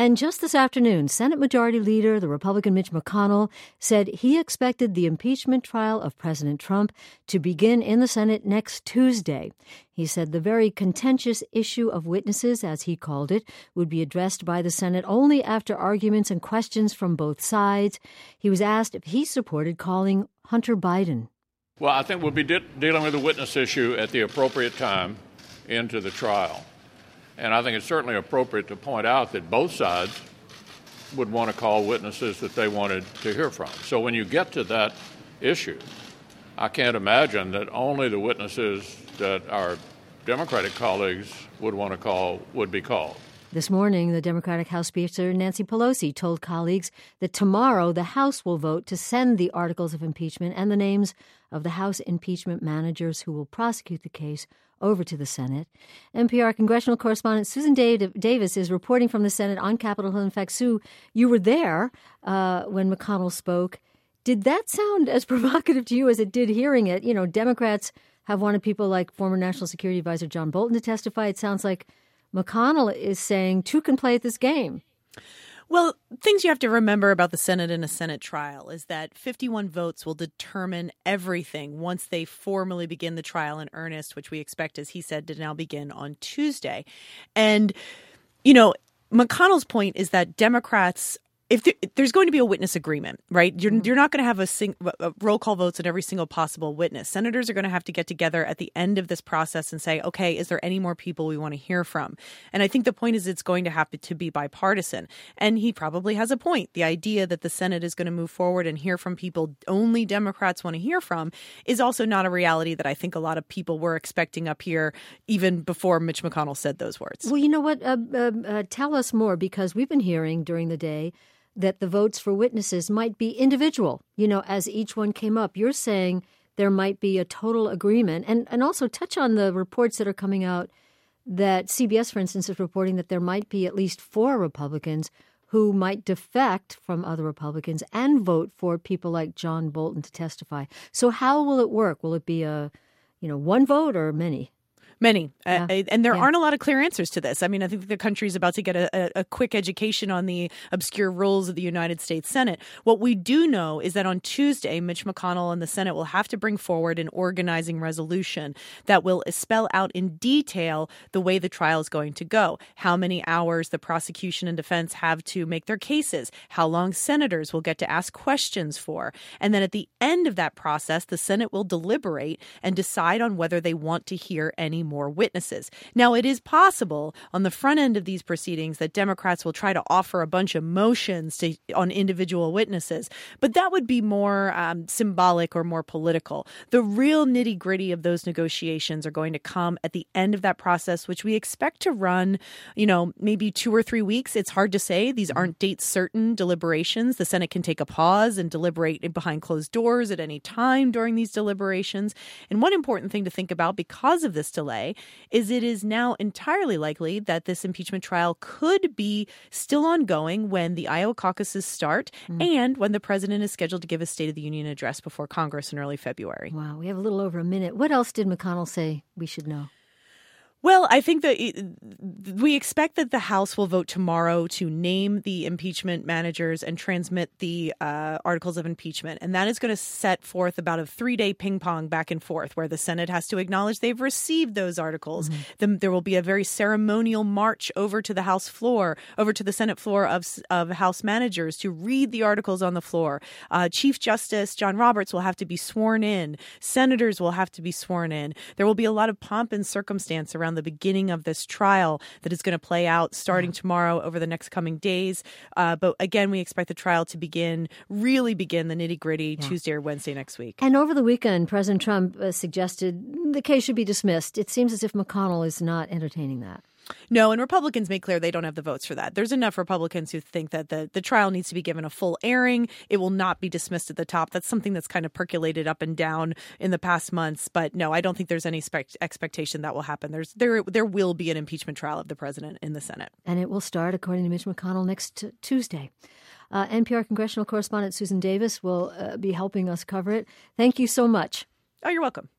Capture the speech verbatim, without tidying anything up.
And just this afternoon, Senate Majority Leader, the Republican Mitch McConnell, said he expected the impeachment trial of President Trump to begin in the Senate next Tuesday. He said the very contentious issue of witnesses, as he called it, would be addressed by the Senate only after arguments and questions from both sides. He was asked if he supported calling Hunter Biden. Well, I think we'll be de- dealing with the witness issue at the appropriate time into the trial. And I think it's certainly appropriate to point out that both sides would want to call witnesses that they wanted to hear from. So when you get to that issue, I can't imagine that only the witnesses that our Democratic colleagues would want to call would be called. This morning, the Democratic House Speaker Nancy Pelosi told colleagues that tomorrow the House will vote to send the articles of impeachment and the names of the House impeachment managers who will prosecute the case over to the Senate. N P R congressional correspondent Susan Davis is reporting from the Senate on Capitol Hill. In fact, Sue, you were there uh, when McConnell spoke. Did that sound as provocative to you as it did hearing it? You know, Democrats have wanted people like former National Security Advisor John Bolton to testify. It sounds like McConnell is saying two can play at this game. Well, things you have to remember about the Senate in a Senate trial is that fifty-one votes will determine everything once they formally begin the trial in earnest, which we expect, as he said, to now begin on Tuesday. And, you know, McConnell's point is that Democrats, if there, there's going to be a witness agreement, right? You're, you're not going to have a, sing, a roll call votes on every single possible witness. Senators are going to have to get together at the end of this process and say, okay, is there any more people we want to hear from? And I think the point is it's going to have to be bipartisan. And he probably has a point. The idea that the Senate is going to move forward and hear from people only Democrats want to hear from is also not a reality that I think a lot of people were expecting up here even before Mitch McConnell said those words. Well, you know what? Uh, uh, uh, tell us more, because we've been hearing during the day that the votes for witnesses might be individual, you know, as each one came up. You're saying there might be a total agreement. And, and also touch on the reports that are coming out that C B S, for instance, is reporting that there might be at least four Republicans who might defect from other Republicans and vote for people like John Bolton to testify. So how will it work? Will it be a, you know, one vote or many? Many. Yeah. Uh, and there yeah. aren't a lot of clear answers to this. I mean, I think the country's about to get a, a, a quick education on the obscure rules of the United States Senate. What we do know is that on Tuesday, Mitch McConnell and the Senate will have to bring forward an organizing resolution that will spell out in detail the way the trial is going to go, how many hours the prosecution and defense have to make their cases, how long senators will get to ask questions for. And then at the end of that process, the Senate will deliberate and decide on whether they want to hear any more witnesses. Now, it is possible on the front end of these proceedings that Democrats will try to offer a bunch of motions to, on individual witnesses, but that would be more um, symbolic or more political. The real nitty gritty of those negotiations are going to come at the end of that process, which we expect to run, you know, maybe two or three weeks. It's hard to say. These aren't date certain deliberations. The Senate can take a pause and deliberate behind closed doors at any time during these deliberations. And one important thing to think about because of this delay is it is now entirely likely that this impeachment trial could be still ongoing when the Iowa caucuses start mm. and when the president is scheduled to give a State of the Union address before Congress in early February. Wow, we have a little over a minute. What else did McConnell say we should know? Well, I think that we expect that the House will vote tomorrow to name the impeachment managers and transmit the uh, articles of impeachment. And that is going to set forth about a three-day ping pong back and forth where the Senate has to acknowledge they've received those articles. Mm-hmm. Then there will be a very ceremonial march over to the House floor, over to the Senate floor of, of House managers to read the articles on the floor. Uh, Chief Justice John Roberts will have to be sworn in. Senators will have to be sworn in. There will be a lot of pomp and circumstance around the beginning of this trial that is going to play out starting tomorrow over the next coming days. Uh, but again, we expect the trial to begin, really begin the nitty gritty yeah. Tuesday or Wednesday next week. And over the weekend, President Trump uh, suggested the case should be dismissed. It seems as if McConnell is not entertaining that. No, and Republicans made clear they don't have the votes for that. There's enough Republicans who think that the, the trial needs to be given a full airing. It will not be dismissed at the top. That's something that's kind of percolated up and down in the past months. But no, I don't think there's any spect- expectation that will happen. There's there there will be an impeachment trial of the president in the Senate. And it will start, according to Mitch McConnell, next t- Tuesday. Uh, N P R congressional correspondent Susan Davis will uh, be helping us cover it. Thank you so much. Oh, you're welcome.